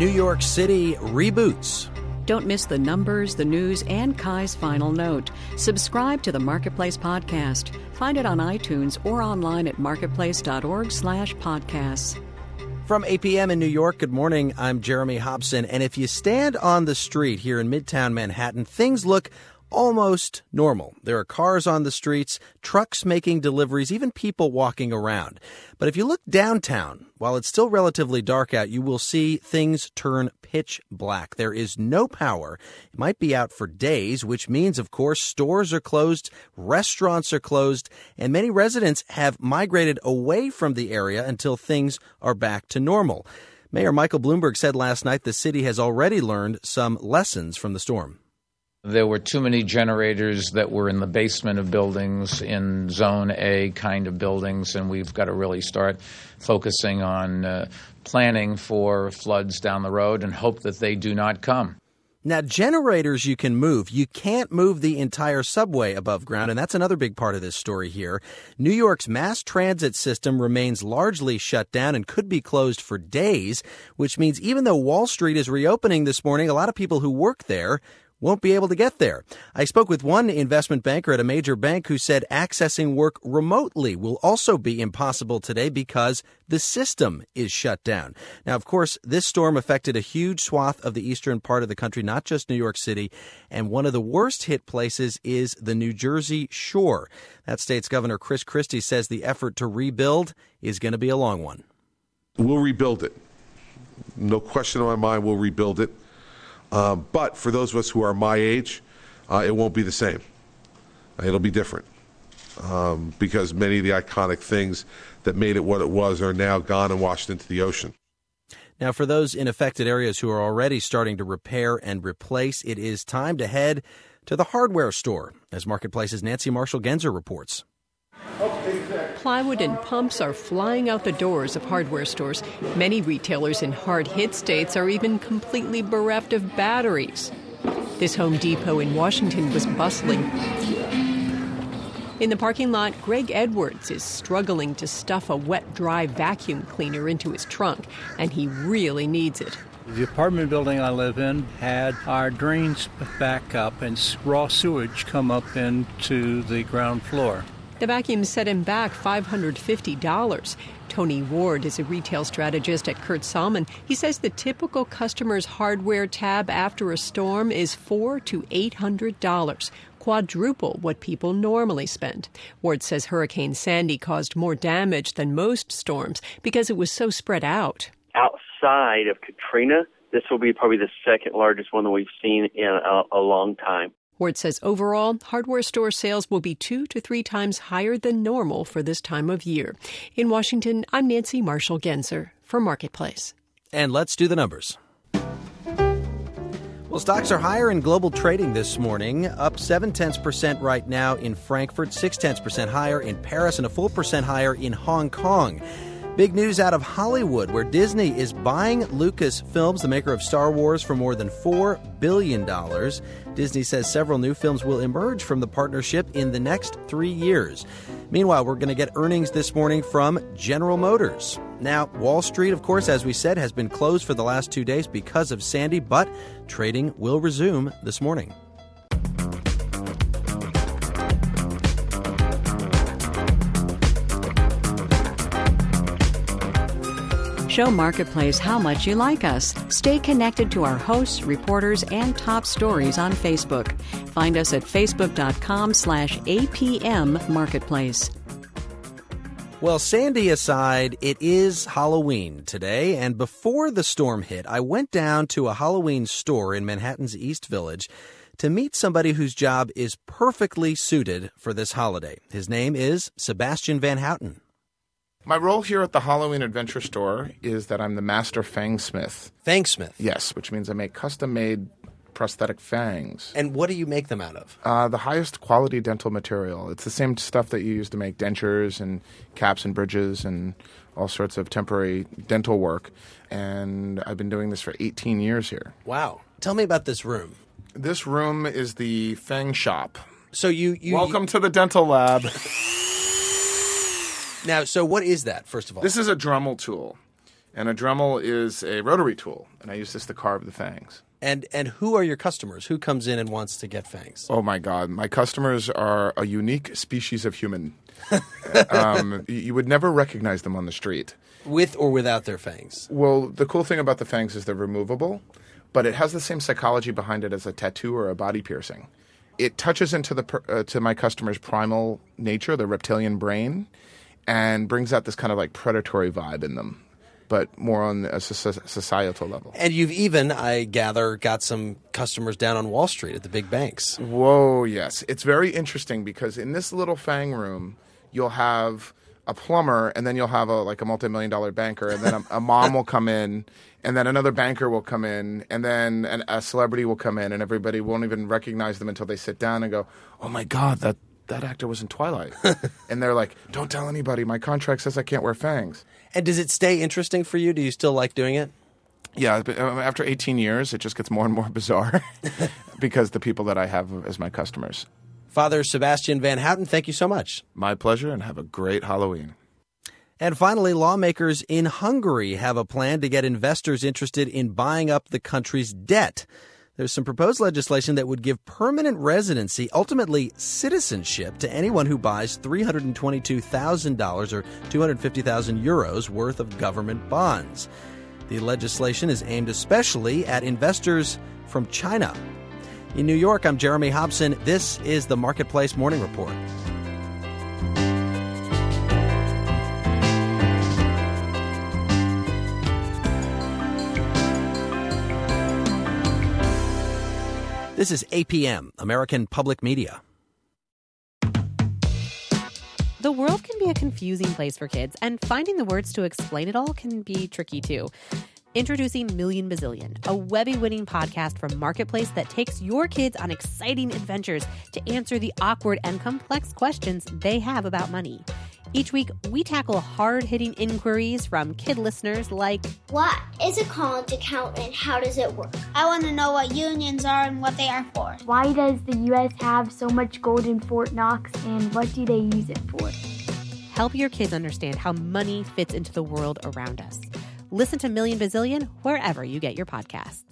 New York City reboots. Don't miss the numbers, the news, and Kai's final note. Subscribe to the Marketplace podcast. Find it on iTunes or online at marketplace.org/podcasts. From 8 p.m. in New York, good morning. I'm Jeremy Hobson. And if you stand on the street here in Midtown Manhattan, things look almost normal. There are cars on the streets, trucks making deliveries, even people walking around. But if you look downtown, while it's still relatively dark out, you will see things turn pitch black. There is no power. It might be out for days, which means, of course, stores are closed, restaurants are closed, and many residents have migrated away from the area until things are back to normal. Mayor Michael Bloomberg said last night the city has already learned some lessons from the storm. There were too many generators that were in the basement of buildings, in Zone A kind of buildings, and we've got to really start focusing on planning for floods down the road and hope that they do not come. Now, generators you can move. You can't move the entire subway above ground, and that's another big part of this story here. New York's mass transit system remains largely shut down and could be closed for days, which means even though Wall Street is reopening this morning, a lot of people who work there won't be able to get there. I spoke with one investment banker at a major bank who said accessing work remotely will also be impossible today because the system is shut down. Now, of course, this storm affected a huge swath of the eastern part of the country, not just New York City, and one of the worst hit places is the New Jersey shore. That state's Governor Chris Christie says the effort to rebuild is going to be a long one. We'll rebuild it. No question in my mind, we'll rebuild it. But for those of us who are my age, it won't be the same. It'll be different because many of the iconic things that made it what it was are now gone and washed into the ocean. Now, for those in affected areas who are already starting to repair and replace, it is time to head to the hardware store, as Marketplace's Nancy Marshall-Genzer reports. Plywood and pumps are flying out the doors of hardware stores. Many retailers in hard-hit states are even completely bereft of batteries. This Home Depot in Washington was bustling. In the parking lot, Greg Edwards is struggling to stuff a wet-dry vacuum cleaner into his trunk, and he really needs it. The apartment building I live in had our drains back up and raw sewage come up into the ground floor. The vacuum set him back $550. Tony Ward is a retail strategist at Kurt Salmon. He says the typical customer's hardware tab after a storm is $400 to $800, quadruple what people normally spend. Ward says Hurricane Sandy caused more damage than most storms because it was so spread out. Outside of Katrina, this will be probably the second largest one that we've seen in a long time. Ward says overall, hardware store sales will be 2 to 3 times higher than normal for this time of year. In Washington, I'm Nancy Marshall-Genzer for Marketplace. And let's do the numbers. Well, stocks are higher in global trading this morning, up 0.7% right now in Frankfurt, 0.6% higher in Paris, and a full percent higher in Hong Kong. Big news out of Hollywood, where Disney is buying Lucasfilms, the maker of Star Wars, for more than $4 billion. Disney says several new films will emerge from the partnership in the next 3 years. Meanwhile, we're going to get earnings this morning from General Motors. Now, Wall Street, of course, as we said, has been closed for the last 2 days because of Sandy, but trading will resume this morning. Show Marketplace how much you like us. Stay connected to our hosts, reporters, and top stories on Facebook. Find us at facebook.com/APM Marketplace. Well, Sandy aside, it is Halloween today, and before the storm hit, I went down to a Halloween store in Manhattan's East Village to meet somebody whose job is perfectly suited for this holiday. His name is Sebastian Van Houten. My role here at the Halloween Adventure Store is that I'm the master fangsmith. Fangsmith? Yes, which means I make custom-made prosthetic fangs. And what do you make them out of? The highest quality dental material. It's the same stuff that you use to make dentures and caps and bridges and all sorts of temporary dental work. And I've been doing this for 18 years here. Wow. Tell me about this room. This room is the Fang Shop. So Welcome to the dental lab. Now, so what is that, first of all? This is a Dremel tool. And a Dremel is a rotary tool, and I use this to carve the fangs. And who are your customers? Who comes in and wants to get fangs? Oh, my God. My customers are a unique species of human. You would never recognize them on the street. With or without their fangs? Well, the cool thing about the fangs is they're removable, but it has the same psychology behind it as a tattoo or a body piercing. It touches into to my customer's primal nature, the reptilian brain, and brings out this kind of like predatory vibe in them, but more on a societal level. And you've even, I gather, got some customers down on Wall Street at the big banks. Whoa, yes. It's very interesting because in this little fang room, you'll have a plumber, and then you'll have a multi-million-dollar banker, and then a mom will come in, and then another banker will come in, and then a celebrity will come in, and everybody won't even recognize them until they sit down and go, oh, my God, that actor was in Twilight. And they're like, don't tell anybody. My contract says I can't wear fangs. And does it stay interesting for you? Do you still like doing it? Yeah, but after 18 years, it just gets more and more bizarre because the people that I have as my customers. Father Sebastian Van Houten, thank you so much. My pleasure, and have a great Halloween. And finally, lawmakers in Hungary have a plan to get investors interested in buying up the country's debt. There's some proposed legislation that would give permanent residency, ultimately citizenship, to anyone who buys $322,000 or 250,000 euros worth of government bonds. The legislation is aimed especially at investors from China. In New York, I'm Jeremy Hobson. This is the Marketplace Morning Report. This is APM, American Public Media. The world can be a confusing place for kids, and finding the words to explain it all can be tricky too. Introducing Million Bazillion, a Webby-winning podcast from Marketplace that takes your kids on exciting adventures to answer the awkward and complex questions they have about money. Each week, we tackle hard-hitting inquiries from kid listeners like, what is a college account and how does it work? I want to know what unions are and what they are for. Why does the U.S. have so much gold in Fort Knox, and what do they use it for? Help your kids understand how money fits into the world around us. Listen to Million Bazillion wherever you get your podcasts.